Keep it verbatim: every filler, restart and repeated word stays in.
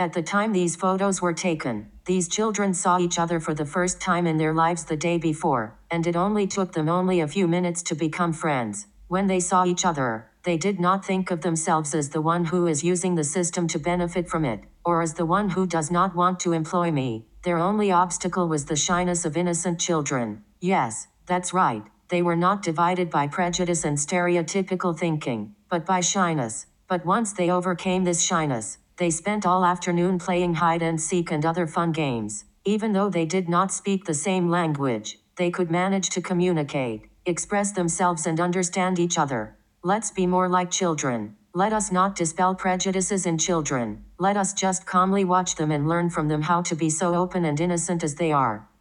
At the time these photos were taken, these children saw each other for the first time in their lives the day before, and it only took them only a few minutes to become friends. When they saw each other, they did not think of themselves as the one who is using the system to benefit from it, or as the one who does not want to employ me. Their only obstacle was the shyness of innocent children. Yes, that's right. They were not divided by prejudice and stereotypical thinking, but by shyness. But once they overcame this shyness, they spent all afternoon playing hide and seek and other fun games. Even though they did not speak the same language, they could manage to communicate, express themselves and understand each other. Let's be more like children. Let us not dispel prejudices in children. Let us just calmly watch them and learn from them how to be so open and innocent as they are.